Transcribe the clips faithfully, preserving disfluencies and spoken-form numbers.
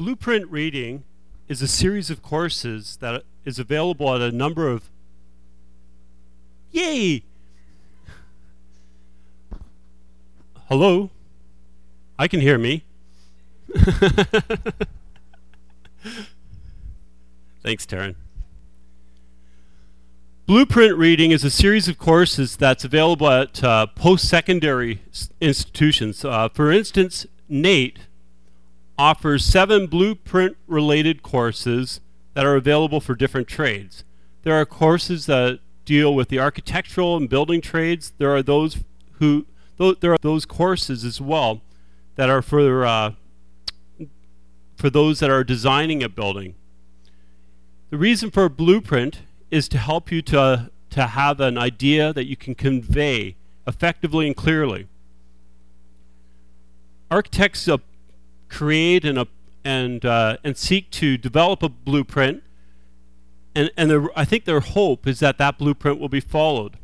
Blueprint Reading is a series of courses that is available at a number of... Yay! Hello? I can hear me. Thanks, Taryn. Blueprint Reading is a series of courses that's available at uh, post-secondary institutions. Uh, for instance, Nate offers seven blueprint-related courses that are available for different trades. There are courses that deal with the architectural and building trades. There are those who th there are those courses as well that are for uh, for those that are designing a building. The reason for a blueprint is to help you to to have an idea that you can convey effectively and clearly. Architects uh, create and uh, and uh, and seek to develop a blueprint, and and their, I think their hope is that that blueprint will be followed.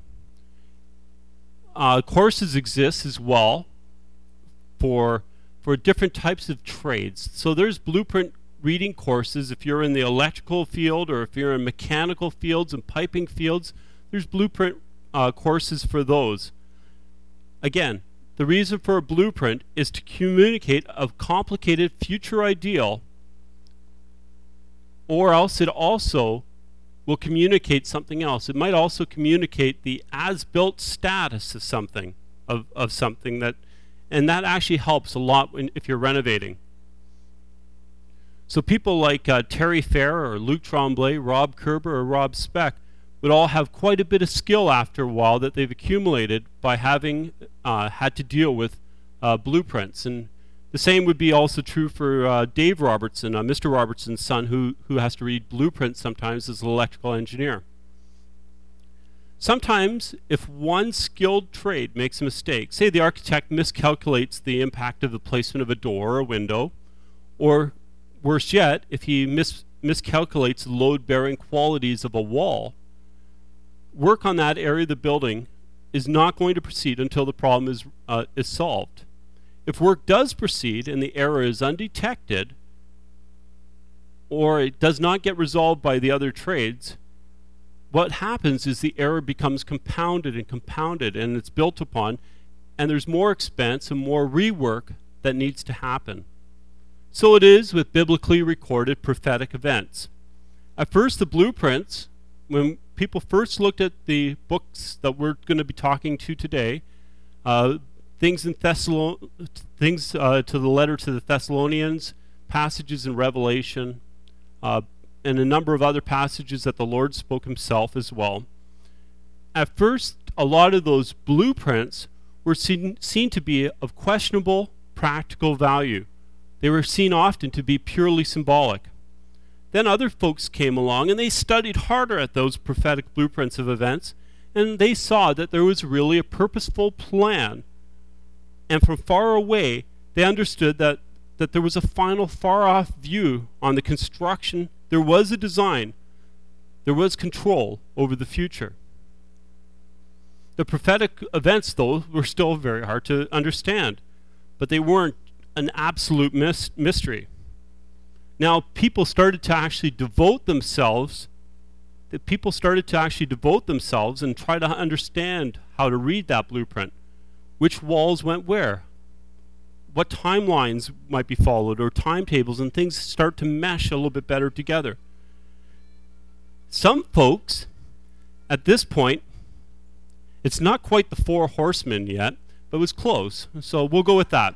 Uh, courses exist as well for for different types of trades. So there's blueprint reading courses if you're in the electrical field, or if you're in mechanical fields and piping fields. There's blueprint uh, courses for those. Again, the reason for a blueprint is to communicate a complicated future ideal, or else it also will communicate something else. It might also communicate the as-built status of something, of, of something that, and that actually helps a lot when, if you're renovating. So people like uh, Terry Fair or Luc Tremblay, Rob Kerber or Rob Speck would all have quite a bit of skill after a while that they've accumulated by having uh, had to deal with uh, blueprints. And the same would be also true for uh, Dave Robertson, uh, Mister Robertson's son, who, who has to read blueprints sometimes as an electrical engineer. Sometimes, if one skilled trade makes a mistake, say the architect miscalculates the impact of the placement of a door or a window, or worse yet, if he mis miscalculates the load-bearing qualities of a wall, work on that area of the building is not going to proceed until the problem is, uh, is solved. If work does proceed and the error is undetected, or it does not get resolved by the other trades, what happens is the error becomes compounded and compounded, and it's built upon, and there's more expense and more rework that needs to happen. So it is with biblically recorded prophetic events. At first, the blueprints, when people first looked at the books that we're going to be talking to today, uh, things in Thessalon, things uh, to the letter to the Thessalonians, passages in Revelation, uh, and a number of other passages that the Lord spoke himself as well. At first, a lot of those blueprints were seen, seen to be of questionable practical value. They were seen often to be purely symbolic. Then other folks came along and they studied harder at those prophetic blueprints of events, and they saw that there was really a purposeful plan. And from far away, they understood that, that there was a final far-off view on the construction. There was a design. There was control over the future. The prophetic events, though, were still very hard to understand, but they weren't an absolute mis mystery. Now, people started to actually devote themselves, that people started to actually devote themselves and try to understand how to read that blueprint. Which walls went where? What timelines might be followed, or timetables, and things start to mesh a little bit better together. Some folks, at this point, it's not quite the four horsemen yet, but it was close, so we'll go with that.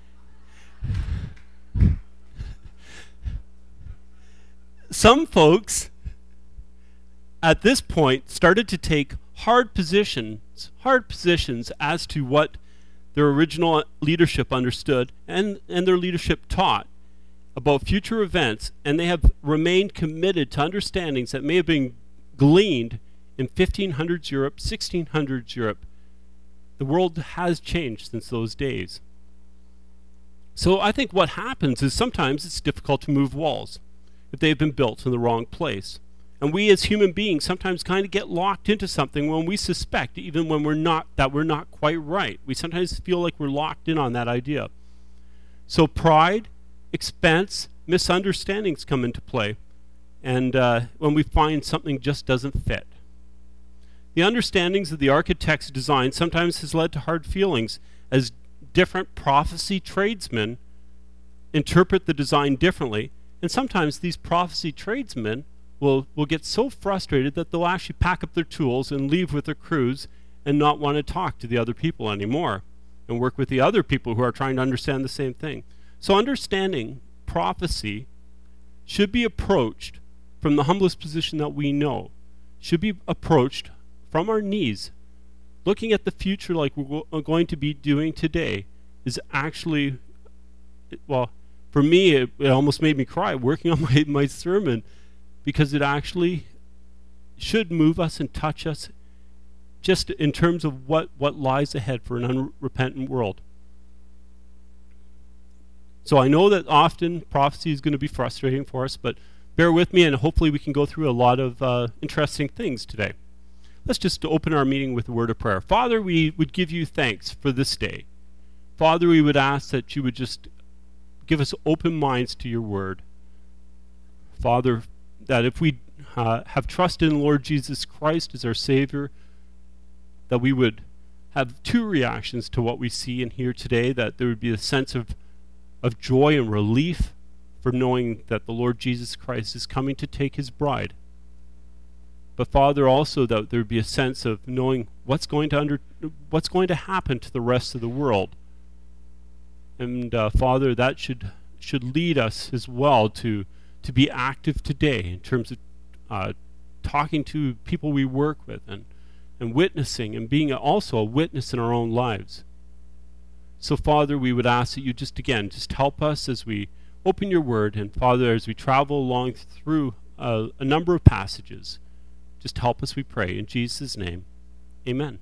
Some folks at this point started to take hard positions, hard positions as to what their original leadership understood and, and their leadership taught about future events, and they have remained committed to understandings that may have been gleaned in fifteen hundreds Europe, sixteen hundreds Europe. The world has changed since those days. So I think what happens is sometimes it's difficult to move walls if they've been built in the wrong place. And we as human beings sometimes kind of get locked into something when we suspect, even when we're not, that we're not quite right. We sometimes feel like we're locked in on that idea. So pride, expense, misunderstandings come into play, and uh, when we find something just doesn't fit. The understandings of the architect's design sometimes has led to hard feelings, as different prophecy tradesmen interpret the design differently, and sometimes these prophecy tradesmen will, will get so frustrated that they'll actually pack up their tools and leave with their crews and not want to talk to the other people anymore and work with the other people who are trying to understand the same thing. So understanding prophecy should be approached from the humblest position that we know, should be approached from our knees. Looking at the future like we're going to be doing today is actually, well, for me, it, it almost made me cry working on my, my sermon, because it actually should move us and touch us just in terms of what, what lies ahead for an unrepentant world. So I know that often prophecy is going to be frustrating for us, but bear with me, and hopefully we can go through a lot of uh, interesting things today. Let's just open our meeting with a word of prayer. Father, we would give you thanks for this day. Father, we would ask that you would just give us open minds to your word. Father, that if we uh, have trusted in the Lord Jesus Christ as our Savior, that we would have two reactions to what we see and hear today, that there would be a sense of, of joy and relief for knowing that the Lord Jesus Christ is coming to take his bride. But Father, also that there would be a sense of knowing what's going to under, what's going to happen to the rest of the world. And uh, Father, that should should lead us as well to to be active today in terms of uh, talking to people we work with and and witnessing and being also a witness in our own lives. So Father, we would ask that you just again just help us as we open your word, and Father, as we travel along through uh, a number of passages, just help us, we pray, in Jesus' name. Amen.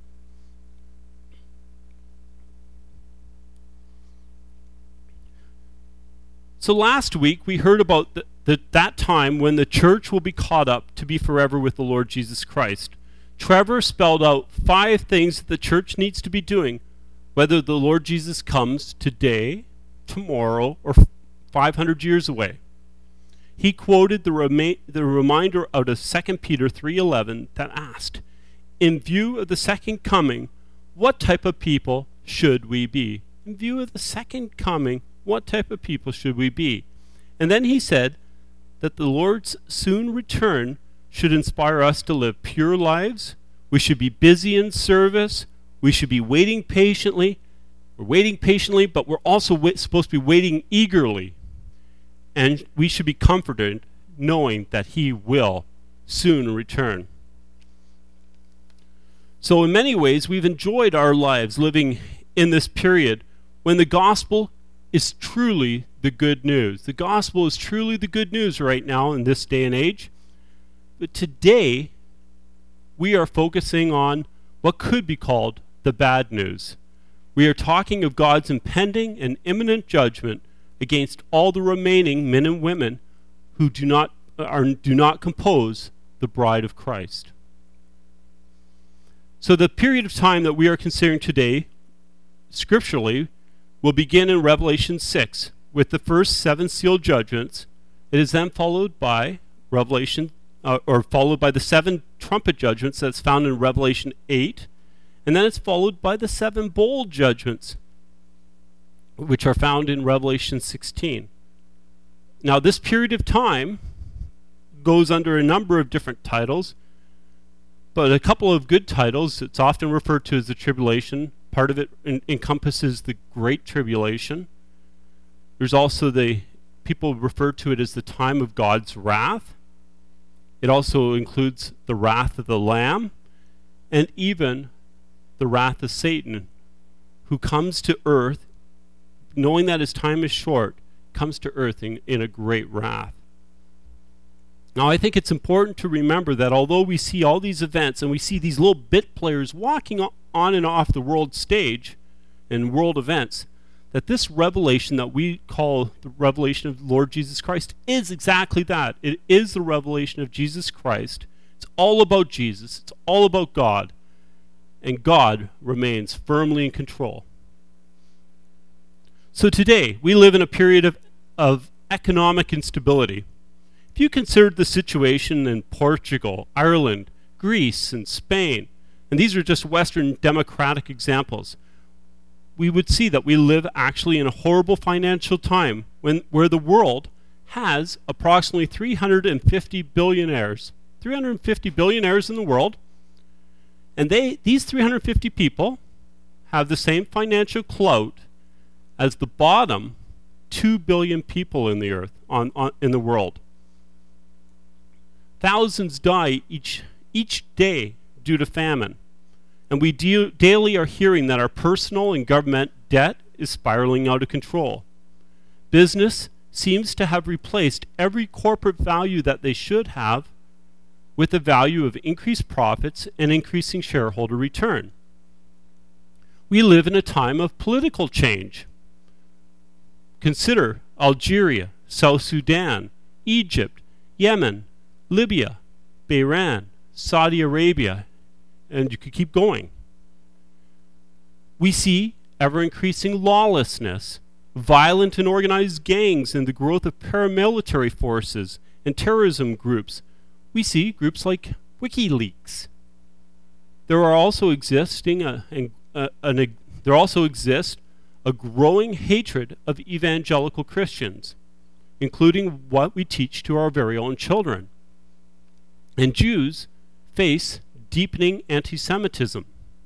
So last week we heard about the, the, that time when the church will be caught up to be forever with the Lord Jesus Christ. Trevor spelled out five things that the church needs to be doing, whether the Lord Jesus comes today, tomorrow, or five hundred years away. He quoted the, rema- the reminder out of Second Peter three eleven that asked, in view of the second coming, what type of people should we be? In view of the second coming, what type of people should we be? And then he said that the Lord's soon return should inspire us to live pure lives. We should be busy in service. We should be waiting patiently. We're waiting patiently, but we're also wait- supposed to be waiting eagerly. And we should be comforted knowing that he will soon return. So in many ways, we've enjoyed our lives living in this period when the gospel is truly the good news. The gospel is truly the good news right now in this day and age. But today, we are focusing on what could be called the bad news. We are talking of God's impending and imminent judgment against all the remaining men and women who do not are, do not compose the bride of Christ. So the period of time that we are considering today, scripturally, will begin in Revelation six with the first seven seal judgments. It is then followed by Revelation, uh, or followed by the seven trumpet judgments that's found in Revelation eight, and then it's followed by the seven bowl judgments, which are found in Revelation sixteen. Now, this period of time goes under a number of different titles, but a couple of good titles. It's often referred to as the tribulation. Part of it en- encompasses the Great Tribulation. There's also the, people refer to it as the time of God's wrath. It also includes the wrath of the Lamb, and even the wrath of Satan, who comes to earth, knowing that his time is short, comes to earth in, in a great wrath. Now, I think it's important to remember that although we see all these events and we see these little bit players walking on and off the world stage and world events, that this revelation that we call the revelation of the Lord Jesus Christ is exactly that. It is the revelation of Jesus Christ. It's all about Jesus. It's all about God. And God remains firmly in control. So today, we live in a period of, of economic instability. If you considered the situation in Portugal, Ireland, Greece, and Spain, and these are just Western democratic examples, we would see that we live actually in a horrible financial time when where the world has approximately three hundred fifty billionaires. three hundred fifty billionaires in the world, and they these three hundred fifty people have the same financial clout as the bottom two billion people in the earth on, on in the world. Thousands die each each day due to famine, and we de- daily are hearing that our personal and government debt is spiraling out of control. Business seems to have replaced every corporate value that they should have with the value of increased profits and increasing shareholder return. We live in a time of political change. Consider Algeria, South Sudan, Egypt, Yemen, Libya, Bahrain, Saudi Arabia, and you could keep going. We see ever-increasing lawlessness, violent and organized gangs, and the growth of paramilitary forces and terrorism groups. We see groups like WikiLeaks. There are also existing a, a, an, a, there also exists a growing hatred of evangelical Christians, including what we teach to our very own children. And Jews face deepening anti-Semitism.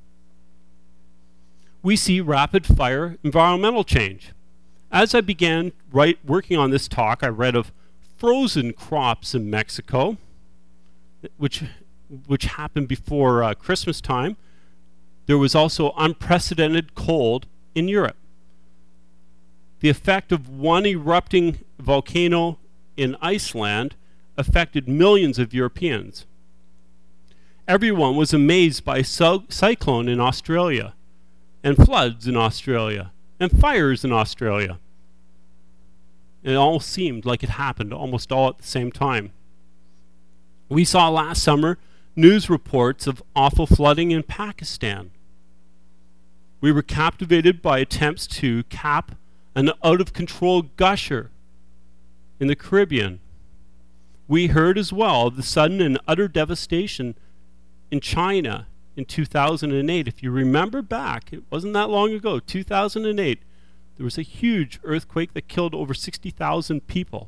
We see rapid-fire environmental change. As I began write, working on this talk, I read of frozen crops in Mexico, which, which happened before uh, Christmas time. There was also unprecedented cold in Europe. The effect of one erupting volcano in Iceland affected millions of Europeans. Everyone was amazed by a cyclone in Australia, and floods in Australia, and fires in Australia. It all seemed like it happened almost all at the same time. We saw last summer news reports of awful flooding in Pakistan. We were captivated by attempts to cap an out-of-control gusher in the Caribbean. We heard as well of the sudden and utter devastation in China in two thousand eight. If you remember back, it wasn't that long ago, two thousand eight, there was a huge earthquake that killed over sixty thousand people.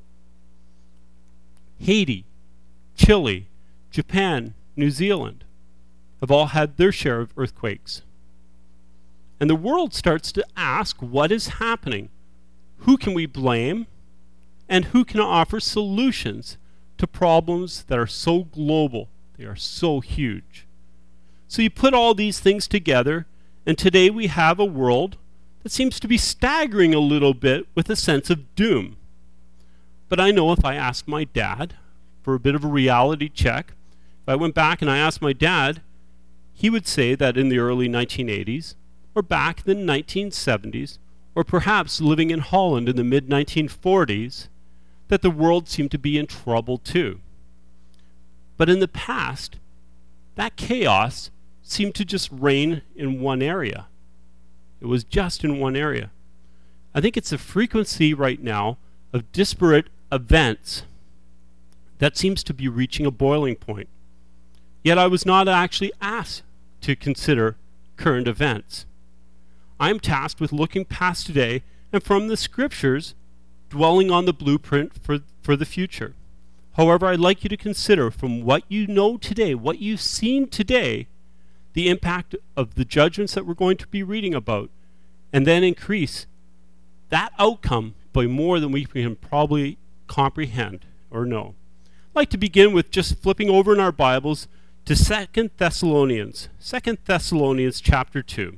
Haiti, Chile, Japan, New Zealand have all had their share of earthquakes. And the world starts to ask, what is happening? Who can we blame? And who can offer solutions to problems that are so global? They are so huge. So you put all these things together, and today we have a world that seems to be staggering a little bit with a sense of doom. But I know if I asked my dad for a bit of a reality check, if I went back and I asked my dad, he would say that in the early nineteen eighties, or back in the nineteen seventies, or perhaps living in Holland in the mid nineteen forties, that the world seemed to be in trouble too. But in the past, that chaos seemed to just reign in one area. It was just in one area. I think it's a frequency right now of disparate events that seems to be reaching a boiling point. Yet I was not actually asked to consider current events. I'm tasked with looking past today and from the scriptures, dwelling on the blueprint for, for the future. However, I'd like you to consider from what you know today, what you've seen today, the impact of the judgments that we're going to be reading about, and then increase that outcome by more than we can probably comprehend or know. I'd like to begin with just flipping over in our Bibles to Second Thessalonians, Second Thessalonians chapter two.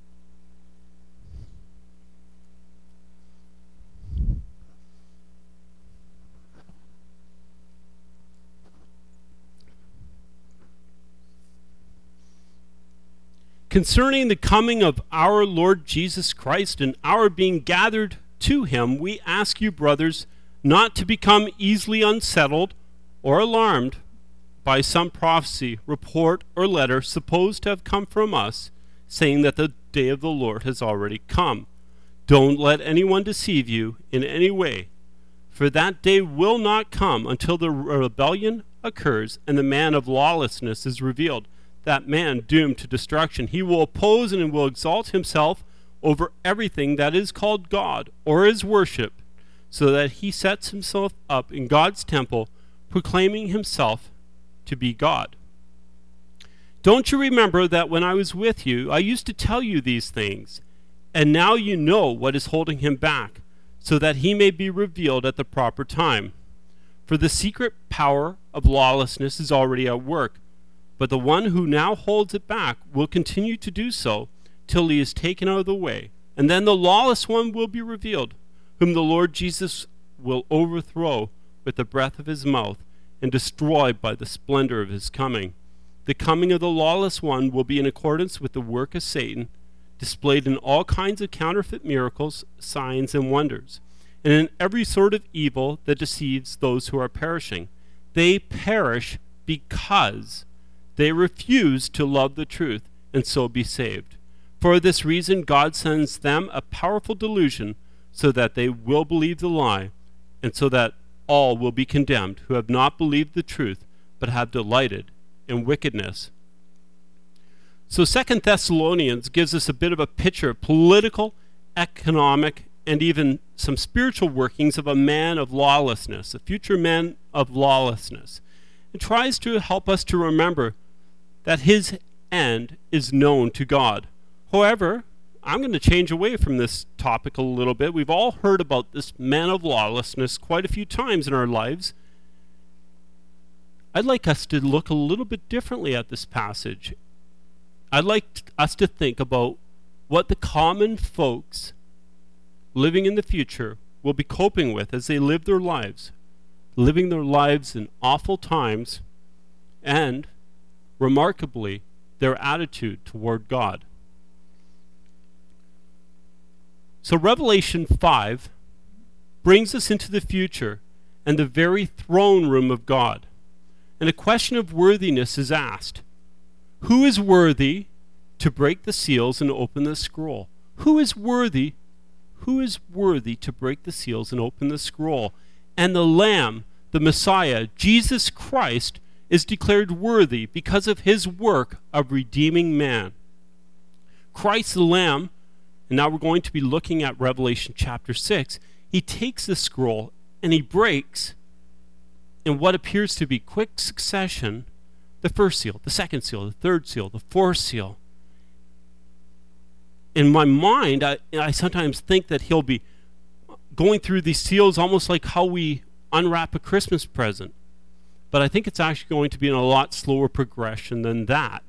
Concerning the coming of our Lord Jesus Christ and our being gathered to him, we ask you, brothers, not to become easily unsettled or alarmed by some prophecy, report, or letter supposed to have come from us, saying that the day of the Lord has already come. Don't let anyone deceive you in any way, For that day will not come until the rebellion occurs and the man of lawlessness is revealed, that man doomed to destruction. He will oppose and will exalt himself over everything that is called God or is worship, so that he sets himself up in God's temple, proclaiming himself to be God. Don't you remember that when I was with you, I used to tell you these things, and now you know what is holding him back, so that he may be revealed at the proper time. For the secret power of lawlessness is already at work, but the one who now holds it back will continue to do so till he is taken out of the way, and then the lawless one will be revealed, whom the Lord Jesus will overthrow with the breath of his mouth and destroy by the splendor of his coming. The coming of the lawless one will be in accordance with the work of Satan, displayed in all kinds of counterfeit miracles, signs, and wonders, and in every sort of evil that deceives those who are perishing. They perish because they refuse to love the truth and so be saved. For this reason, God sends them a powerful delusion, so that they will believe the lie, and so that all will be condemned who have not believed the truth, but have delighted in wickedness. So Second Thessalonians gives us a bit of a picture of political, economic, and even some spiritual workings of a man of lawlessness, a future man of lawlessness. It tries to help us to remember that his end is known to God. However, I'm going to change away from this topic a little bit. We've all heard about this man of lawlessness quite a few times in our lives. I'd like us to look a little bit differently at this passage. I'd like t- us to think about what the common folks living in the future will be coping with as they live their lives, living their lives in awful times, and, remarkably, their attitude toward God. So Revelation five brings us into the future and the very throne room of God. And a question of worthiness is asked. Who is worthy to break the seals and open the scroll? Who is worthy? Who is worthy to break the seals and open the scroll? And the Lamb, the Messiah, Jesus Christ, is declared worthy because of his work of redeeming man. Christ the Lamb, and now we're going to be looking at Revelation chapter six, he takes the scroll and he breaks, in what appears to be quick succession, the first seal, the second seal, the third seal, the fourth seal. In my mind, I, I sometimes think that he'll be going through these seals almost like how we unwrap a Christmas present. But I think it's actually going to be in a lot slower progression than that.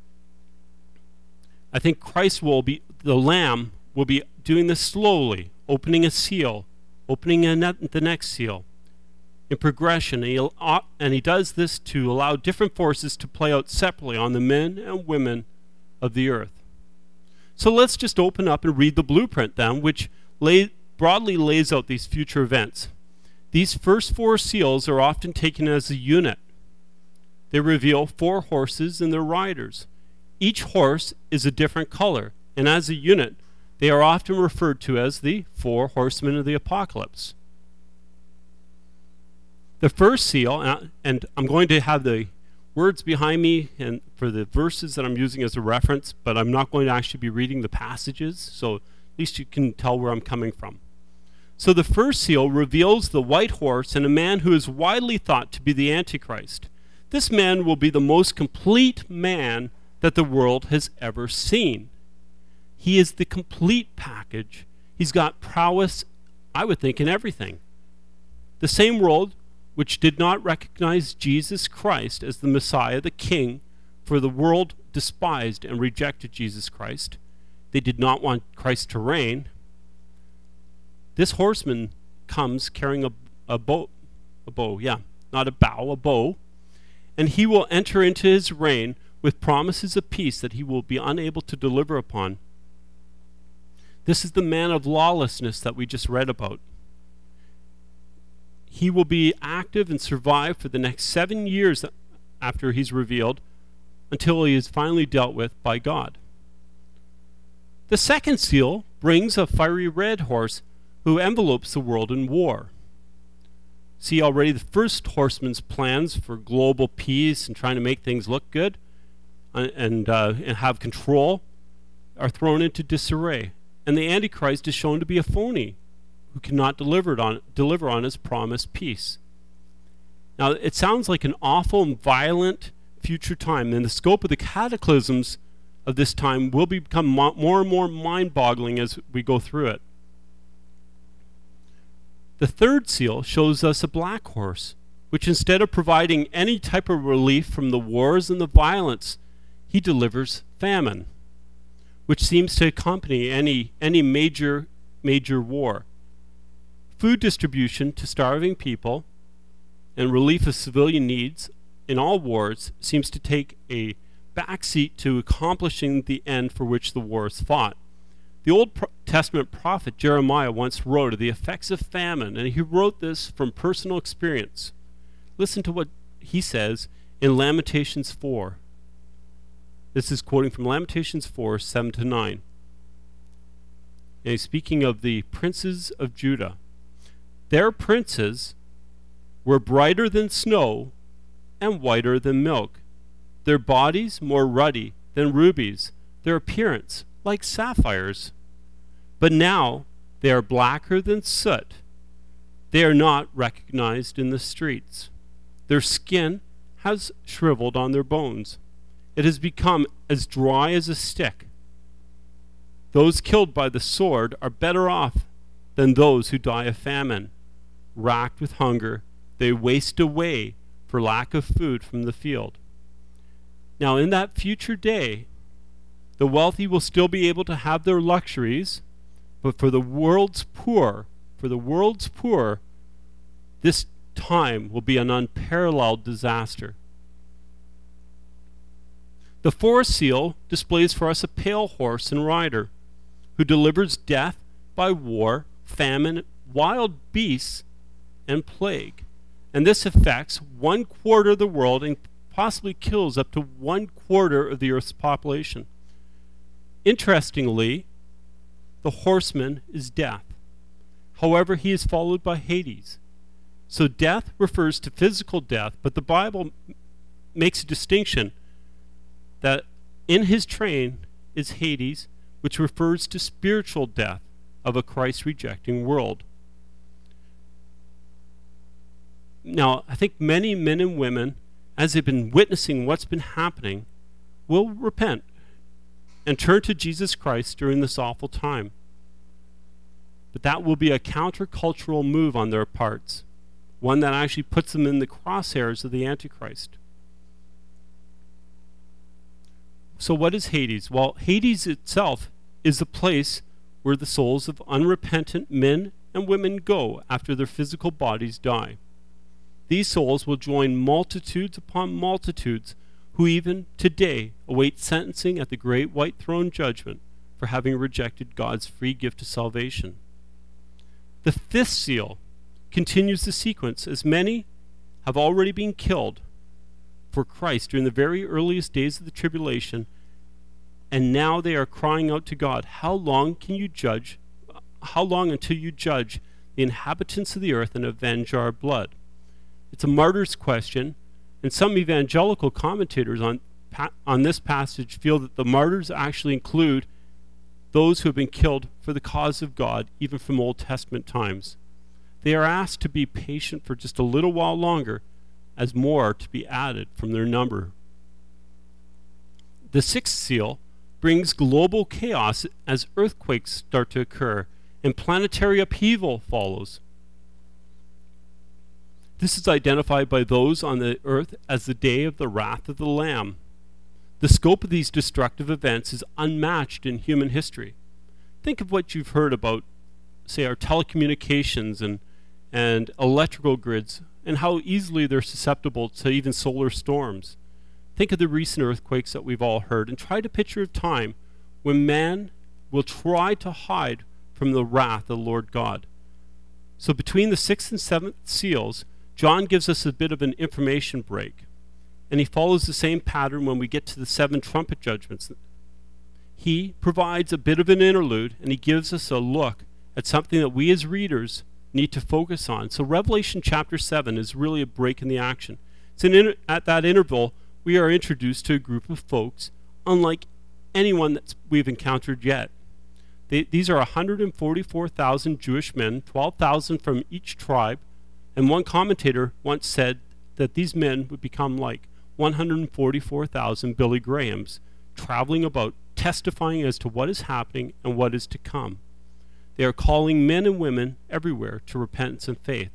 I think Christ will be, the Lamb will be doing this slowly, opening a seal, opening a ne- the next seal, in progression, and he, uh, and he does this to allow different forces to play out separately on the men and women of the earth. So let's just open up and read the blueprint then, which lay, broadly lays out these future events. These first four seals are often taken as a unit. They reveal four horses and their riders. Each horse is a different color, and as a unit, they are often referred to as the four horsemen of the apocalypse. The first seal, and I'm going to have the words behind me and for the verses that I'm using as a reference, but I'm not going to actually be reading the passages, so at least you can tell where I'm coming from. So the first seal reveals the white horse and a man who is widely thought to be the Antichrist. This man will be the most complete man that the world has ever seen. He is the complete package. He's got prowess, I would think, in everything. The same world which did not recognize Jesus Christ as the Messiah, the King, for the world despised and rejected Jesus Christ. They did not want Christ to reign. This horseman comes carrying a, a bow, a bow, yeah, not a bow, a bow, and he will enter into his reign with promises of peace that he will be unable to deliver upon. This is the man of lawlessness that we just read about. He will be active and survive for the next seven years after he's revealed, until he is finally dealt with by God. The second seal brings a fiery red horse who envelopes the world in war. see already the first horseman's plans for global peace and trying to make things look good and, and, uh, and have control are thrown into disarray. And the Antichrist is shown to be a phony who cannot deliver on, deliver on his promised peace. Now, it sounds like an awful and violent future time, and the scope of the cataclysms of this time will become mo- more and more mind-boggling as we go through it. The third seal shows us a black horse, which instead of providing any type of relief from the wars and the violence, he delivers famine, which seems to accompany any, any major, major war. Food distribution to starving people and relief of civilian needs in all wars seems to take a backseat to accomplishing the end for which the war is fought. The Old Testament prophet Jeremiah once wrote of the effects of famine, and he wrote this from personal experience. Listen to what he says in Lamentations four. This is quoting from Lamentations four, seven to nine. And he's speaking of the princes of Judah. Their princes were brighter than snow and whiter than milk, their bodies more ruddy than rubies, their appearance like sapphires. But now they are blacker than soot. They are not recognized in the streets. Their skin has shriveled on their bones. It has become as dry as a stick. Those killed by the sword are better off than those who die of famine. Racked with hunger, they waste away for lack of food from the field. Now, in that future day, the wealthy will still be able to have their luxuries, but for the world's poor, for the world's poor, this time will be an unparalleled disaster. The fourth seal displays for us a pale horse and rider who delivers death by war, famine, wild beasts, and plague. And this affects one quarter of the world and possibly kills up to one quarter of the earth's population. Interestingly, the horseman is death. However, he is followed by Hades. So death refers to physical death, but the Bible makes a distinction that in his train is Hades, which refers to spiritual death of a Christ-rejecting world. Now, I think many men and women, as they've been witnessing what's been happening, will repent and turn to Jesus Christ during this awful time. But that will be a countercultural move on their parts, one that actually puts them in the crosshairs of the Antichrist. So what is Hades? Well, Hades itself is the place where the souls of unrepentant men and women go after their physical bodies die. These souls will join multitudes upon multitudes who even today await sentencing at the great white throne judgment for having rejected God's free gift of salvation. The fifth seal continues the sequence, as many have already been killed for Christ during the very earliest days of the tribulation, and now they are crying out to God, how long can you judge, how long until you judge the inhabitants of the earth and avenge our blood? It's a martyr's question, and some evangelical commentators on, on this passage feel that the martyrs actually include those who have been killed for the cause of God, even from Old Testament times. They are asked to be patient for just a little while longer, as more are to be added from their number. The sixth seal brings global chaos as earthquakes start to occur, and planetary upheaval follows. This is identified by those on the earth as the day of the wrath of the Lamb. The scope of these destructive events is unmatched in human history. Think of what you've heard about, say, our telecommunications and, and electrical grids, and how easily they're susceptible to even solar storms. Think of the recent earthquakes that we've all heard, and try to picture a time when man will try to hide from the wrath of the Lord God. So between the sixth and seventh seals, John gives us a bit of an information break, and he follows the same pattern when we get to the seven trumpet judgments. He provides a bit of an interlude, and he gives us a look at something that we as readers need to focus on. So Revelation chapter seven is really a break in the action. It's an inter- at that interval, we are introduced to a group of folks unlike anyone that we've encountered yet. They, these are one hundred forty-four thousand Jewish men, twelve thousand from each tribe, and one commentator once said that these men would become like one hundred forty-four thousand Billy Grahams, traveling about, testifying as to what is happening and what is to come. They are calling men and women everywhere to repentance and faith.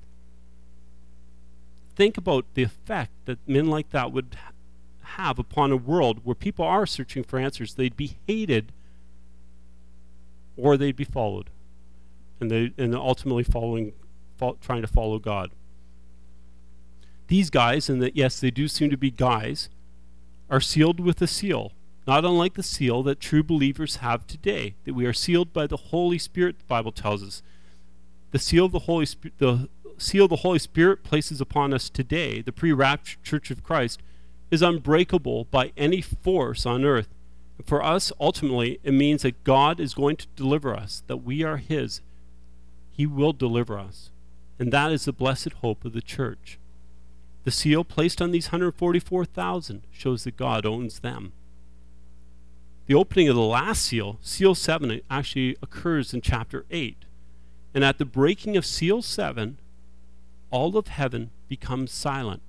Think about the effect that men like that would have upon a world where people are searching for answers. They'd be hated or they'd be followed, and they and ultimately following, fo- trying to follow God. These guys, and that yes, they do seem to be guys, are sealed with a seal, not unlike the seal that true believers have today, that we are sealed by the Holy Spirit, the Bible tells us. The seal of the Holy Spirit, the seal the Holy Spirit places upon us today, the pre-rapture Church of Christ, is unbreakable by any force on earth. And for us, ultimately, it means that God is going to deliver us, that we are His. He will deliver us. And that is the blessed hope of the church. The seal placed on these one hundred forty-four thousand shows that God owns them. The opening of the last seal, seal seven, actually occurs in chapter eight. And at the breaking of seal seven, all of heaven becomes silent.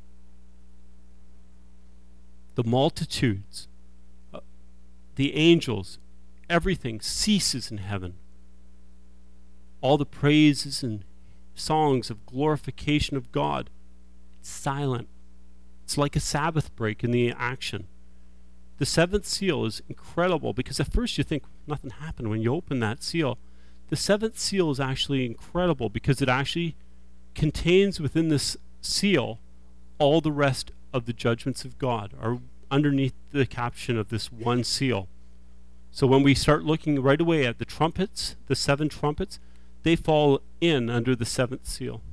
The multitudes, uh, the angels, everything ceases in heaven. All the praises and songs of glorification of God, it's silent. It's like a Sabbath break in the action. The seventh seal is incredible because at first you think nothing happened when you open that seal. The seventh seal is actually incredible because it actually contains within this seal all the rest of the judgments of God are underneath the caption of this one seal. So when we start looking right away at the trumpets, the seven trumpets, they fall in under the seventh seal.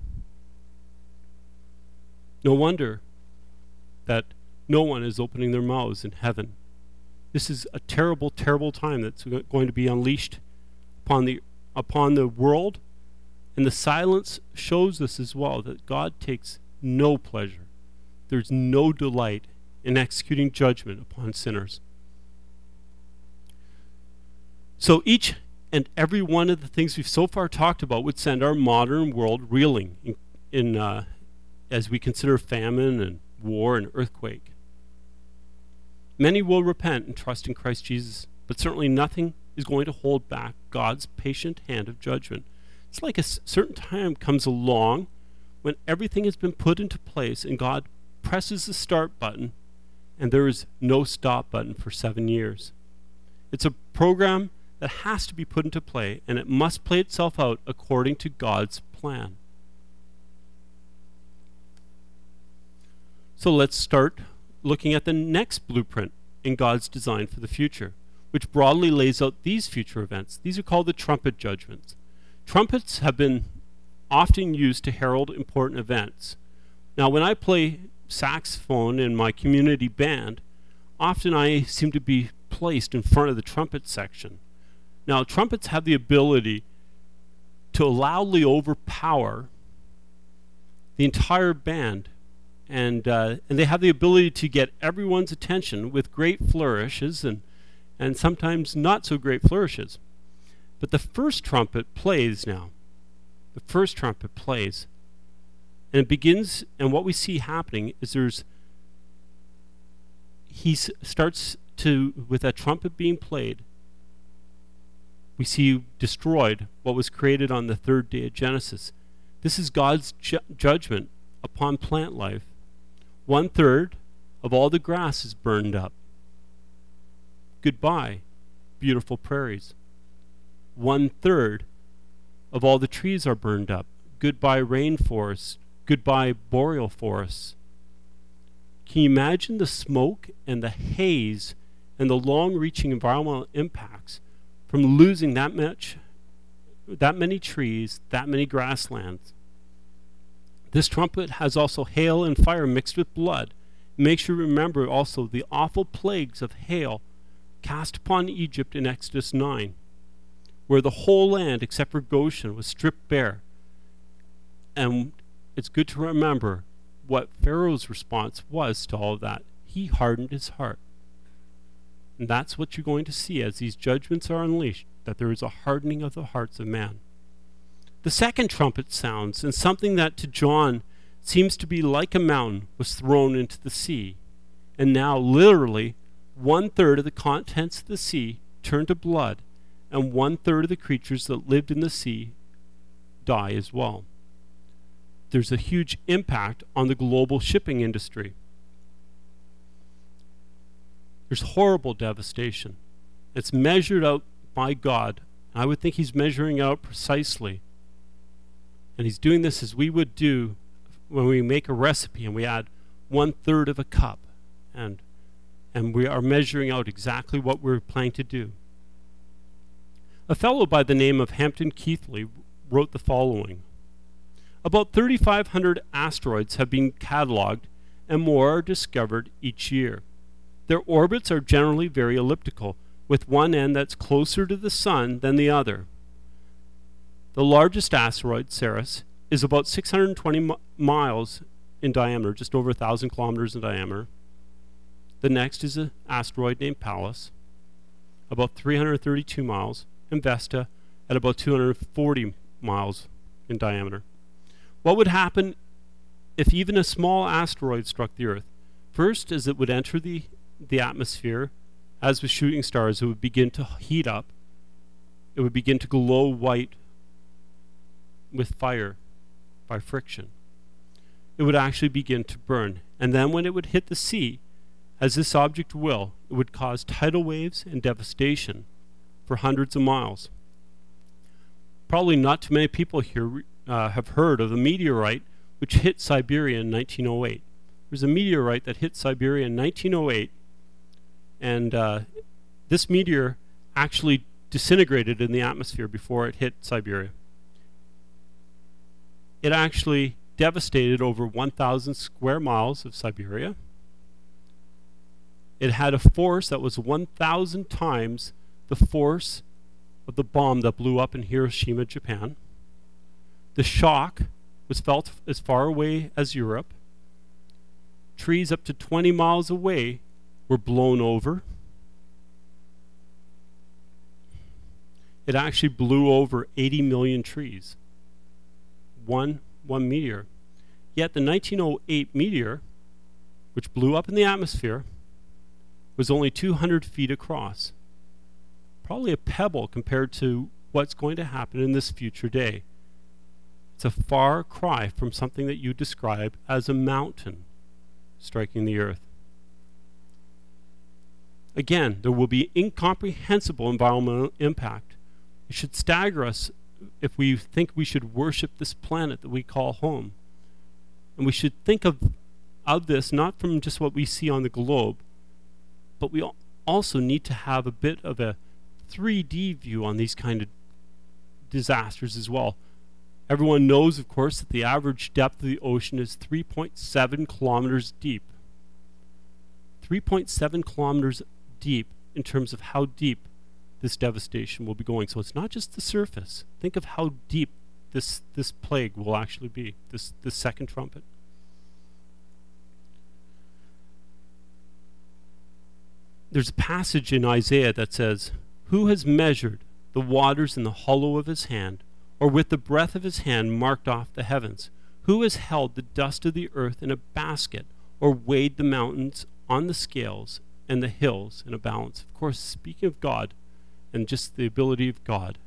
No wonder that no one is opening their mouths in heaven. This is a terrible, terrible time that's going to be unleashed upon the upon the world, and the silence shows us as well that God takes no pleasure. There's no delight in executing judgment upon sinners. So each and every one of the things we've so far talked about would send our modern world reeling in, in uh, as we consider famine and war and earthquake. Many will repent and trust in Christ Jesus, but certainly nothing is going to hold back God's patient hand of judgment. It's like a s- certain time comes along when everything has been put into place and God presses the start button and there is no stop button for seven years. It's a program that has to be put into play, and it must play itself out according to God's plan. So let's start looking at the next blueprint in God's design for the future, which broadly lays out these future events. These are called the trumpet judgments. Trumpets have been often used to herald important events. Now, when I play saxophone in my community band, often I seem to be placed in front of the trumpet section. Now, trumpets have the ability to loudly overpower the entire band, and uh, and they have the ability to get everyone's attention with great flourishes and and sometimes not so great flourishes. But the first trumpet plays now. The first trumpet plays. And it begins, and what we see happening is there's, he s- starts to, with that trumpet being played, we see destroyed what was created on the third day of Genesis. This is God's ju- judgment upon plant life. One third of all the grass is burned up. Goodbye, beautiful prairies. One third of all the trees are burned up. Goodbye, rainforests. Goodbye, boreal forests. Can you imagine the smoke and the haze and the long-reaching environmental impacts from losing that much, that many trees, that many grasslands? This trumpet has also hail and fire mixed with blood. It makes you remember also the awful plagues of hail cast upon Egypt in Exodus nine, where the whole land except for Goshen was stripped bare. And it's good to remember what Pharaoh's response was to all of that. He hardened his heart. And that's what you're going to see as these judgments are unleashed, that there is a hardening of the hearts of man. The second trumpet sounds, and something that to John seems to be like a mountain was thrown into the sea. And now, literally, one-third of the contents of the sea turned to blood, and one-third of the creatures that lived in the sea die as well. There's a huge impact on the global shipping industry. There's horrible devastation. It's measured out by God. I would think he's measuring out precisely. And he's doing this as we would do when we make a recipe and we add one-third of a cup. And, and we are measuring out exactly what we're planning to do. A fellow by the name of Hampton Keithley wrote the following. About thirty-five hundred asteroids have been cataloged, and more are discovered each year. Their orbits are generally very elliptical, with one end that's closer to the sun than the other. The largest asteroid, Ceres, is about six hundred twenty mi- miles in diameter, just over one thousand kilometers in diameter. The next is an asteroid named Pallas, about three hundred thirty-two miles, and Vesta at about two hundred forty miles in diameter. What would happen if even a small asteroid struck the Earth? First, as it would enter the, the atmosphere, as with shooting stars, it would begin to heat up. It would begin to glow white with fire by friction. It would actually begin to burn. And then when it would hit the sea, as this object will, it would cause tidal waves and devastation for hundreds of miles. Probably not too many people here uh, have heard of the meteorite which hit Siberia in nineteen oh eight. There's a meteorite that hit Siberia in nineteen oh eight, and uh, this meteor actually disintegrated in the atmosphere before it hit Siberia. It actually devastated over one thousand square miles of Siberia. It had a force that was one thousand times the force of the bomb that blew up in Hiroshima, Japan. The shock was felt as far away as Europe. Trees up to twenty miles away were blown over. It actually blew over eighty million trees. One, one meteor. Yet the nineteen oh eight meteor, which blew up in the atmosphere, was only two hundred feet across. Probably a pebble compared to what's going to happen in this future day. It's a far cry from something that you describe as a mountain striking the earth. Again, there will be incomprehensible environmental impact. It should stagger us if we think we should worship this planet that we call home. And we should think of, of this not from just what we see on the globe, but we also need to have a bit of a three D view on these kind of disasters as well. Everyone knows, of course, that the average depth of the ocean is three point seven kilometers deep. three point seven kilometers deep in terms of how deep this devastation will be going. So it's not just the surface. Think of how deep this this plague will actually be, this, this second trumpet. There's a passage in Isaiah that says, "Who has measured the waters in the hollow of his hand, or with the breath of his hand marked off the heavens? Who has held the dust of the earth in a basket, or weighed the mountains on the scales and the hills in a balance?" Of course, speaking of God and just the ability of God.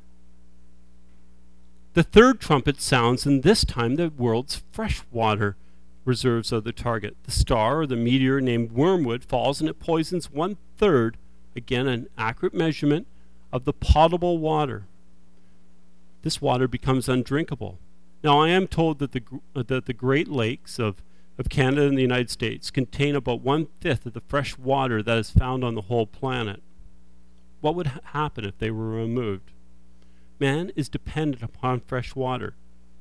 The third trumpet sounds, and this time the world's freshwater reserves are the target. The star or the meteor named Wormwood falls and it poisons one third, again an accurate measurement, of the potable water. This water becomes undrinkable. Now, I am told that the uh, that the Great Lakes of, of Canada and the United States contain about one-fifth of the fresh water that is found on the whole planet. What would ha- happen if they were removed? Man is dependent upon fresh water.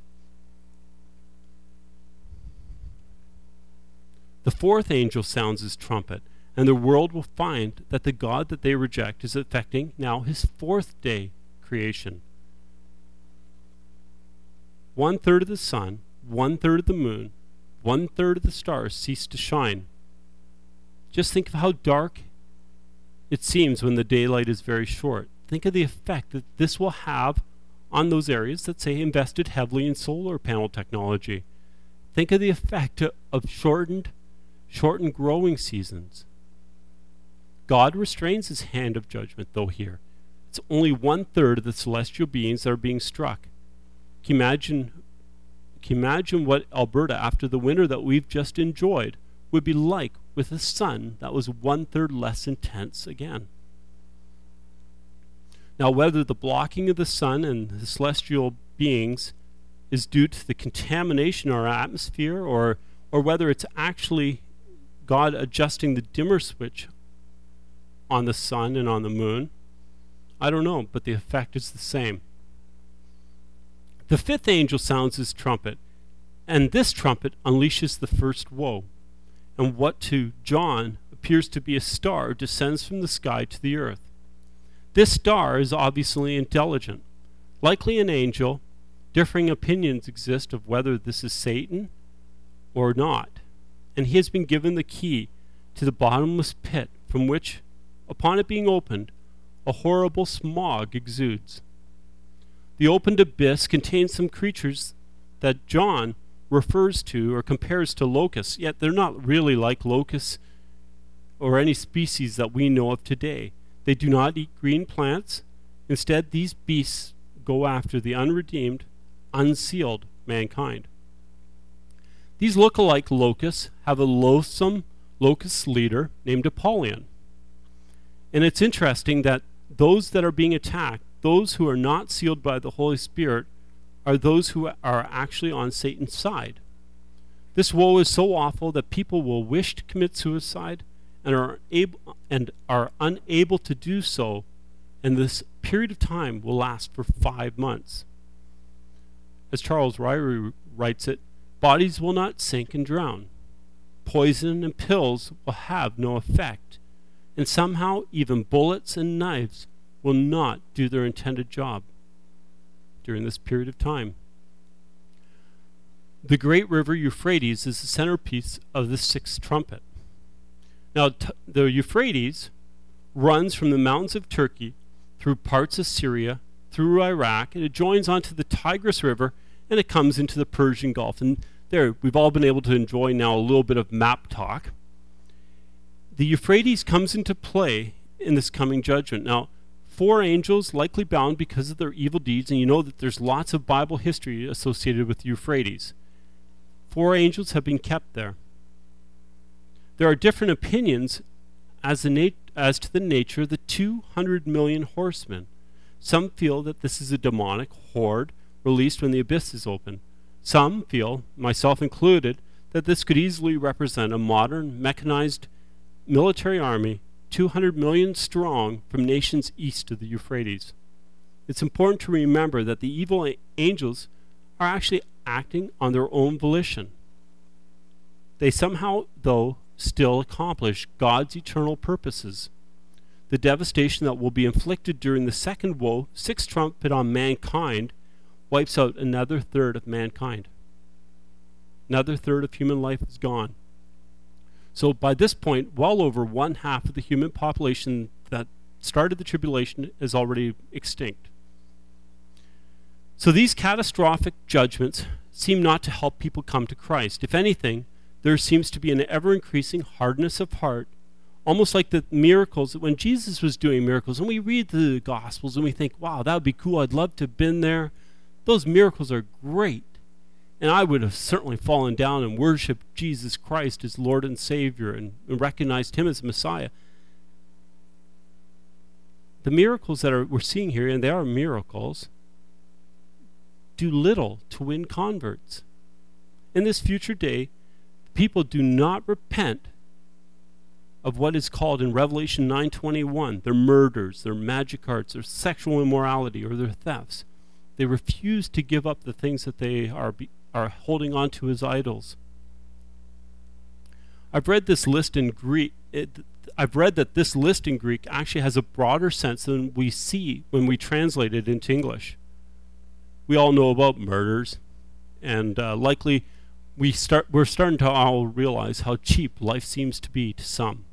The fourth angel sounds his trumpet, and the world will find that the God that they reject is affecting now his fourth day creation. One third of the sun one third of the moon, one third of the stars cease to shine. Just think of how dark it seems when the daylight is very short. Think of the effect that this will have on those areas that, say, invested heavily in solar panel technology. Think of the effect of shortened, shortened growing seasons. God restrains his hand of judgment, though, here. It's only one third of the celestial beings that are being struck. Can you imagine, can you imagine what Alberta, after the winter that we've just enjoyed, would be like with a sun that was one third less intense again? Now, whether the blocking of the sun and the celestial beings is due to the contamination in our atmosphere, or, or whether it's actually God adjusting the dimmer switch on the sun and on the moon, I don't know, but the effect is the same. The fifth angel sounds his trumpet, and this trumpet unleashes the first woe. And what to John appears to be a star descends from the sky to the earth. This star is obviously intelligent, likely an angel. Differing opinions exist of whether this is Satan or not, and he has been given the key to the bottomless pit from which, upon it being opened, a horrible smog exudes. The opened abyss contains some creatures that John refers to or compares to locusts, yet they're not really like locusts or any species that we know of today. They do not eat green plants. Instead, these beasts go after the unredeemed, unsealed mankind. These look-alike locusts have a loathsome locust leader named Apollyon. And it's interesting that those that are being attacked, those who are not sealed by the Holy Spirit, are those who are actually on Satan's side. This woe is so awful that people will wish to commit suicide and are able and are unable to do so, and this period of time will last for five months. As Charles Ryrie writes it, bodies will not sink and drown. Poison and pills will have no effect, and somehow even bullets and knives will not do their intended job during this period of time. The great river Euphrates is the centerpiece of the sixth trumpet. Now, t- the Euphrates runs from the mountains of Turkey through parts of Syria, through Iraq, and it joins onto the Tigris River, and it comes into the Persian Gulf. And there, we've all been able to enjoy now a little bit of map talk. The Euphrates comes into play in this coming judgment. Now, four angels likely bound because of their evil deeds, and you know that there's lots of Bible history associated with Euphrates. Four angels have been kept there. There are different opinions as, the nat- as to the nature of the two hundred million horsemen. Some feel that this is a demonic horde released when the abyss is open. Some feel, myself included, that this could easily represent a modern mechanized military army, two hundred million strong, from nations east of the Euphrates. It's important to remember that the evil a- angels are actually acting on their own volition. They somehow, though, still accomplish God's eternal purposes. The devastation that will be inflicted during the second woe, sixth trumpet on mankind, wipes out another third of mankind. Another third of human life is gone. So by this point, well over one half of the human population that started the tribulation is already extinct. So these catastrophic judgments seem not to help people come to Christ. If anything, there seems to be an ever-increasing hardness of heart, almost like the miracles, when Jesus was doing miracles, and we read the Gospels and we think, wow, that would be cool, I'd love to have been there. Those miracles are great. And I would have certainly fallen down and worshiped Jesus Christ as Lord and Savior and, and recognized him as Messiah. The miracles that are, we're seeing here, and they are miracles, do little to win converts. In this future day, people do not repent of what is called in Revelation nine twenty-one, their murders, their magic arts, their sexual immorality, or their thefts. They refuse to give up the things that they are be, are holding on to as idols. I've read this list in Greek. It, I've read that this list in Greek actually has a broader sense than we see when we translate it into English. We all know about murders and uh, likely we start we're starting to all realize how cheap life seems to be to some.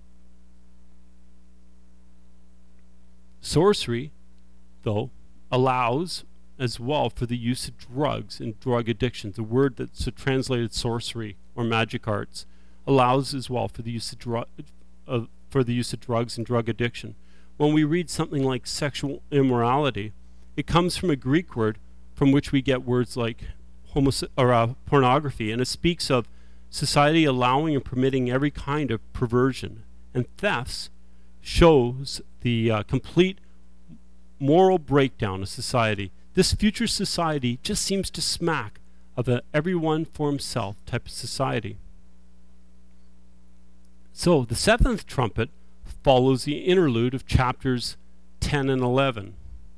Sorcery, though, allows as well for the use of drugs and drug addiction. The word that's translated sorcery or magic arts allows as well for the use of drug uh, for the use of drugs and drug addiction. When we read something like sexual immorality, it comes from a Greek word from which we get words like homose- or uh, pornography, and it speaks of society allowing and permitting every kind of perversion. And thefts shows the uh, complete moral breakdown of society. This future society just seems to smack of a everyone for himself type of society. So the seventh trumpet follows the interlude of chapters ten and eleven.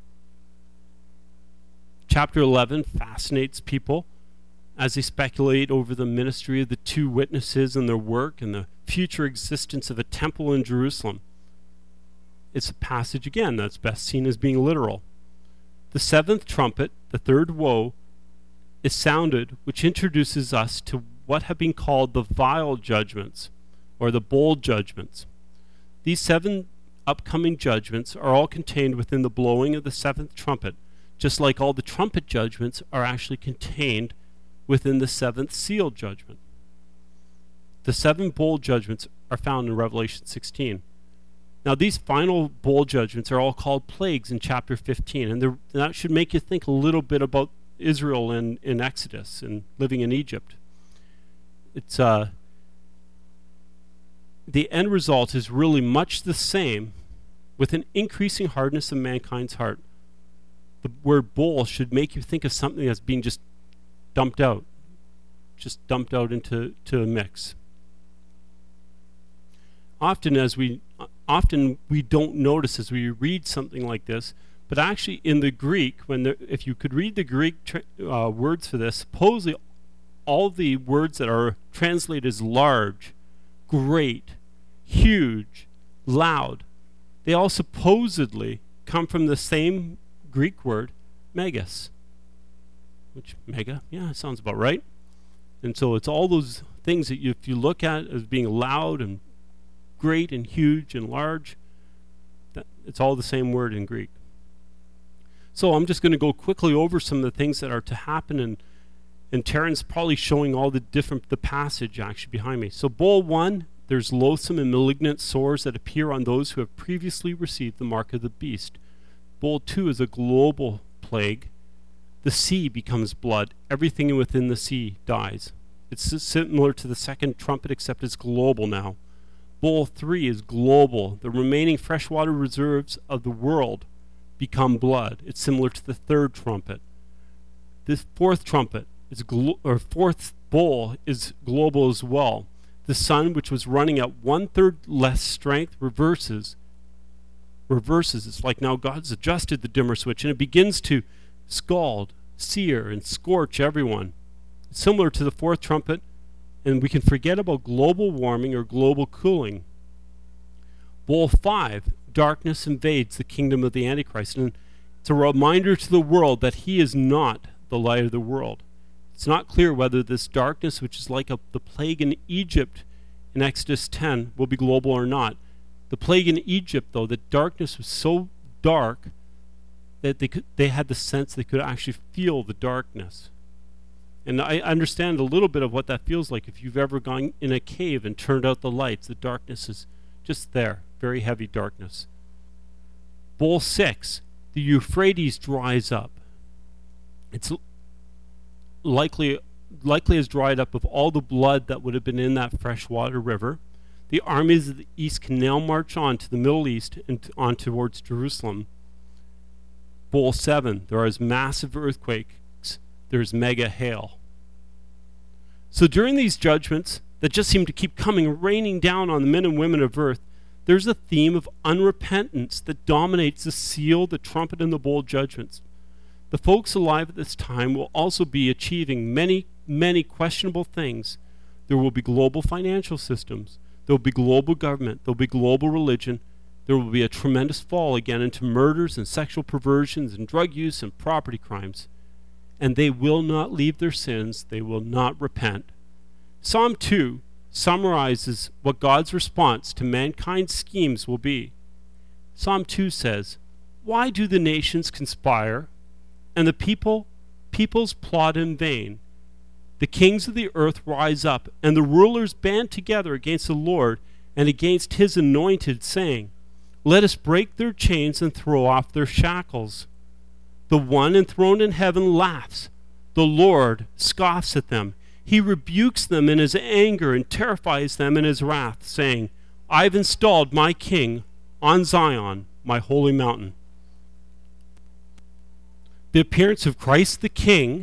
Chapter eleven fascinates people as they speculate over the ministry of the two witnesses and their work and the future existence of a temple in Jerusalem. It's a passage, again, that's best seen as being literal. The seventh trumpet, the third woe, is sounded, which introduces us to what have been called the vial judgments, or the bowl judgments. These seven upcoming judgments are all contained within the blowing of the seventh trumpet, just like all the trumpet judgments are actually contained within the seventh seal judgment. The seven bowl judgments are found in Revelation sixteen. Now, these final bowl judgments are all called plagues in chapter fifteen, and that should make you think a little bit about Israel in, in Exodus and living in Egypt. It's uh, the end result is really much the same, with an increasing hardness of mankind's heart. The word bowl should make you think of something that's being just dumped out, just dumped out into to a mix. Often, as we often we don't notice as we read something like this, but actually in the Greek, when the, if you could read the Greek tra- uh, words for this, supposedly all the words that are translated as large, great, huge, loud, they all supposedly come from the same Greek word, megas. Which, mega, yeah, sounds about right. And so it's all those things that you, if you look at as being loud and great and huge and large, that, it's all the same word in Greek. So I'm just going to go quickly over some of the things that are to happen, and and Terran's probably showing all the different, the passage actually behind me. So bowl one, there's loathsome and malignant sores that appear on those who have previously received the mark of the beast. Bowl two is a global plague. The sea becomes blood. Everything within the sea dies. It's similar to the second trumpet, except it's global now. Bowl three is global. The remaining freshwater reserves of the world become blood. It's similar to the third trumpet. This fourth trumpet is glo- or fourth bowl is global as well. The sun, which was running at one third less strength, reverses. Reverses. It's like now God's adjusted the dimmer switch, and it begins to scald, sear, and scorch everyone. It's similar to the fourth trumpet. And we can forget about global warming or global cooling. Bowl five, darkness invades the kingdom of the Antichrist. And it's a reminder to the world that he is not the light of the world. It's not clear whether this darkness, which is like a, the plague in Egypt in Exodus ten, will be global or not. The plague in Egypt, though, the darkness was so dark that they could, they had the sense they could actually feel the darkness. And I understand a little bit of what that feels like if you've ever gone in a cave and turned out the lights. The darkness is just there, very heavy darkness. Bowl six, the Euphrates dries up. It's likely likely has dried up of all the blood that would have been in that freshwater river. The armies of the east can now march on to the Middle East and on towards Jerusalem. Bowl seven, there is massive earthquakes. There's mega hail. So during these judgments that just seem to keep coming, raining down on the men and women of earth, there's a theme of unrepentance that dominates the seal, the trumpet, and the bowl judgments. The folks alive at this time will also be achieving many, many questionable things. There will be global financial systems. There will be global government. There will be global religion. There will be a tremendous fall again into murders and sexual perversions and drug use and property crimes. and they will not leave their sins. They will not repent. Psalm two summarizes what God's response to mankind's schemes will be. Psalm two says, "Why do the nations conspire, and the people peoples plot in vain? The kings of the earth rise up, and the rulers band together against the Lord and against his anointed, saying, Let us break their chains and throw off their shackles. The one enthroned in heaven laughs. The Lord scoffs at them. He rebukes them in his anger and terrifies them in his wrath, saying, I've installed my king on Zion, my holy mountain." The appearance of Christ the King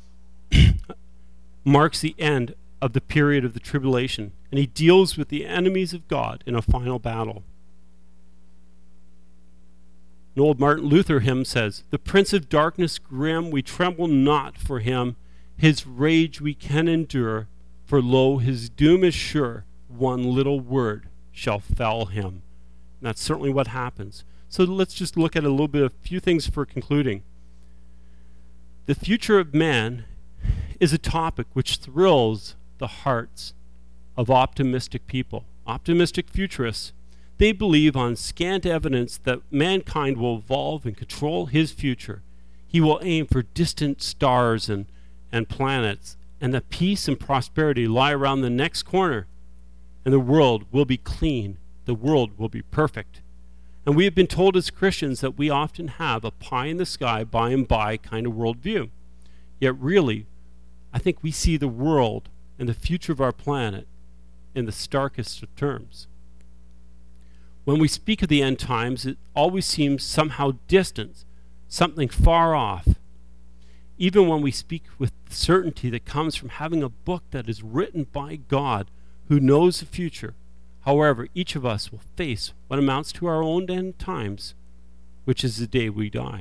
marks the end of the period of the tribulation, and he deals with the enemies of God in a final battle. An old Martin Luther hymn says, "The Prince of Darkness grim, we tremble not for him. His rage we can endure, for lo, his doom is sure. One little word shall fell him." And that's certainly what happens. So let's just look at a little bit of a few things for concluding. The future of man is a topic which thrills the hearts of optimistic people, optimistic futurists. They believe on scant evidence that mankind will evolve and control his future. He will aim for distant stars and, and planets, and that peace and prosperity lie around the next corner, and the world will be clean, the world will be perfect. And we have been told as Christians that we often have a pie in the sky, by and by kind of worldview. Yet really, I think we see the world and the future of our planet in the starkest of terms. When we speak of the end times, it always seems somehow distant, something far off. Even when we speak with certainty that comes from having a book that is written by God who knows the future. However, each of us will face what amounts to our own end times, which is the day we die.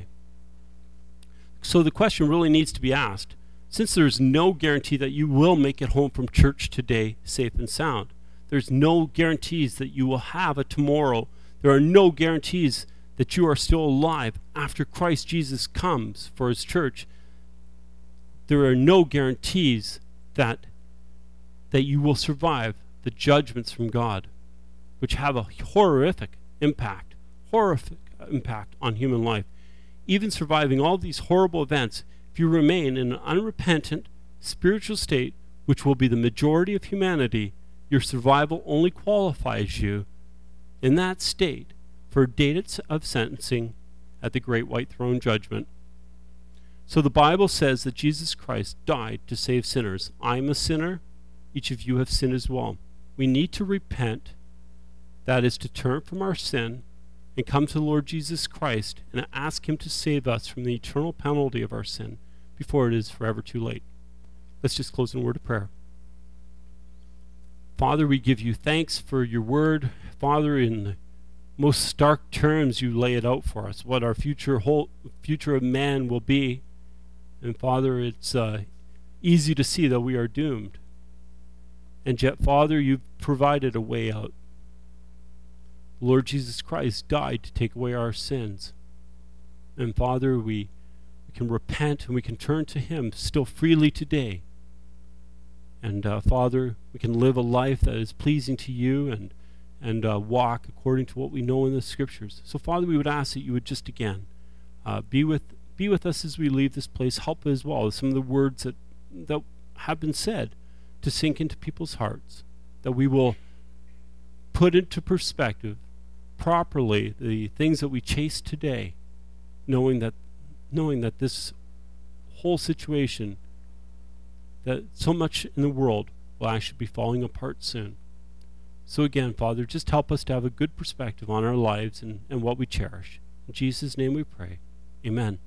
So the question really needs to be asked, since there's no guarantee that you will make it home from church today safe and sound, there's no guarantees that you will have a tomorrow, there are no guarantees that you are still alive after Christ Jesus comes for his church, there are no guarantees that that you will survive the judgments from God, which have a horrific impact, horrific impact on human life. Even surviving all these horrible events, if you remain in an unrepentant spiritual state, which will be the majority of humanity, your survival only qualifies you in that state for a date of sentencing at the great white throne judgment. So the Bible says that Jesus Christ died to save sinners. I'm a sinner. Each of you have sinned as well. We need to repent. That is to turn from our sin and come to the Lord Jesus Christ and ask him to save us from the eternal penalty of our sin before it is forever too late. Let's just close in a word of prayer. Father, we give you thanks for your word. Father, in the most stark terms you lay it out for us, what our future whole future of man will be. And Father, it's uh, easy to see that we are doomed. And yet, Father, you've provided a way out. Lord Jesus Christ died to take away our sins. And Father, we, we can repent and we can turn to him still freely today. And uh, Father, we can live a life that is pleasing to you and, and uh, walk according to what we know in the scriptures. So Father, we would ask that you would just again uh, be with be with us as we leave this place. Help as well as some of the words that, that have been said to sink into people's hearts, that we will put into perspective properly the things that we chase today, knowing that knowing that this whole situation, that so much in the world will actually be falling apart soon. So again, Father, just help us to have a good perspective on our lives and, and what we cherish. In Jesus' name we pray. Amen.